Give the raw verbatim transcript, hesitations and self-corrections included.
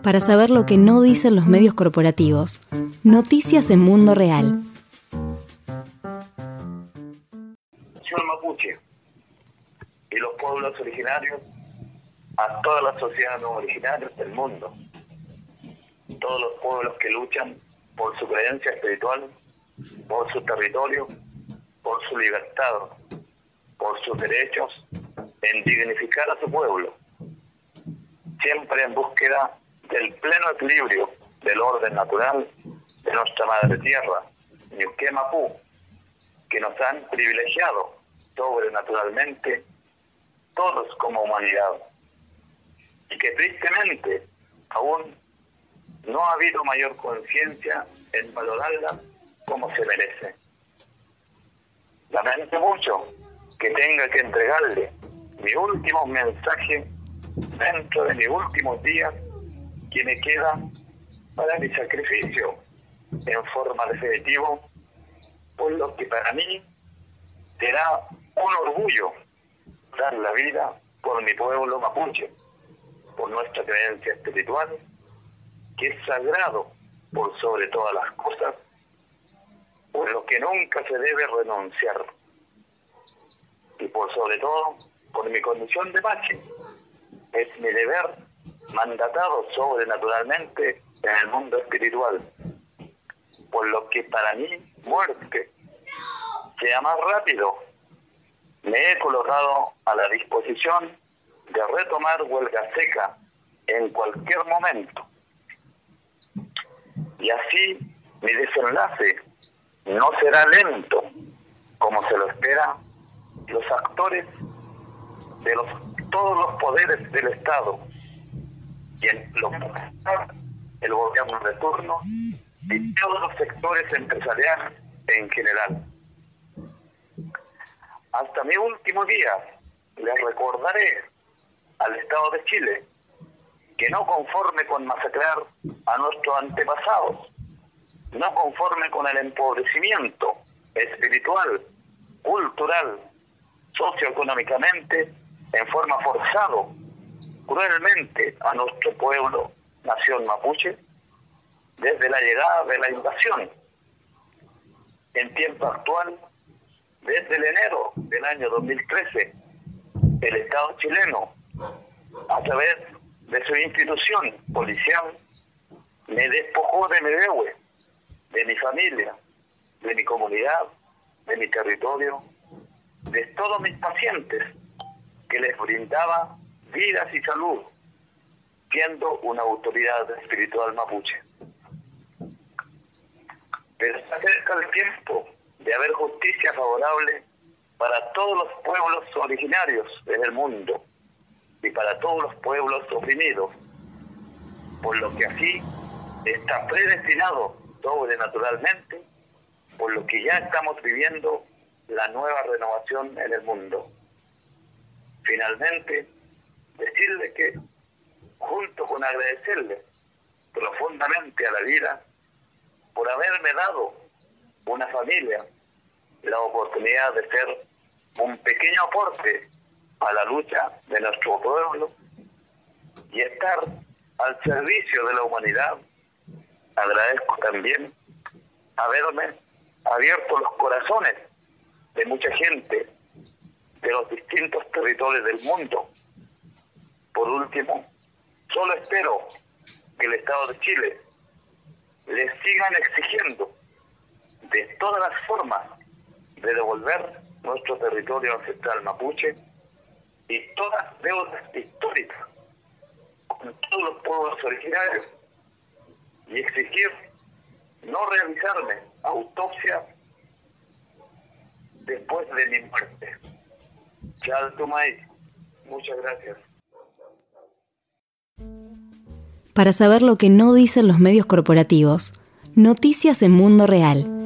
Para saber lo que no dicen los medios corporativos. Noticias en Mundo Real. Nación mapuche y los pueblos originarios, a todas las sociedades no originarias del mundo, todos los pueblos que luchan por su creencia espiritual, por su territorio, por su libertad, por sus derechos, en dignificar a su pueblo, siempre en búsqueda del pleno equilibrio del orden natural de nuestra madre tierra, Ñuqué Mapú, que nos han privilegiado sobrenaturalmente todos como humanidad, y que tristemente aún no ha habido mayor conciencia en valorarla como se merece. Lamento mucho que tenga que entregarle mi último mensaje dentro de mis últimos días que me queda para mi sacrificio en forma definitiva, por lo que para mí será un orgullo dar la vida por mi pueblo mapuche, por nuestra creencia espiritual, que es sagrado por sobre todas las cosas, por lo que nunca se debe renunciar, y por sobre todo por mi condición de machi. Es mi deber, mandatado sobrenaturalmente en el mundo espiritual, por lo que para mí muerte sea más rápido. Me he colocado a la disposición de retomar huelga seca en cualquier momento, y así mi desenlace no será lento como se lo espera los actores de los todos los poderes del Estado, y en los el gobierno de turno y todos los sectores empresariales en general. Hasta mi último día les recordaré al Estado de Chile que, no conforme con masacrar a nuestros antepasados, no conforme con el empobrecimiento espiritual, cultural, socioeconómicamente, en forma forzado, cruelmente a nuestro pueblo, nación mapuche, desde la llegada de la invasión, en tiempo actual, desde el enero del año dos mil trece, el Estado chileno, a través de su institución policial, me despojó de mi deuda, de mi familia, de mi comunidad, de mi territorio, de todos mis pacientes, que les brindaba vidas y salud, siendo una autoridad espiritual mapuche. Pero está cerca el tiempo de haber justicia favorable para todos los pueblos originarios en el mundo y para todos los pueblos oprimidos, por lo que así está predestinado sobrenaturalmente, por lo que ya estamos viviendo la nueva renovación en el mundo. Finalmente, decirle que, junto con agradecerle profundamente a la vida por haberme dado una familia, la oportunidad de ser un pequeño aporte a la lucha de nuestro pueblo y estar al servicio de la humanidad, agradezco también haberme abierto los corazones de mucha gente de los distintos territorios del mundo. Por último, solo espero que el Estado de Chile les sigan exigiendo de todas las formas de devolver nuestro territorio ancestral mapuche y todas las deudas históricas con todos los pueblos originarios, y exigir no realizarme autopsia después de mi muerte. Chaltumay, muchas gracias. Para saber lo que no dicen los medios corporativos. Noticias en Mundo Real.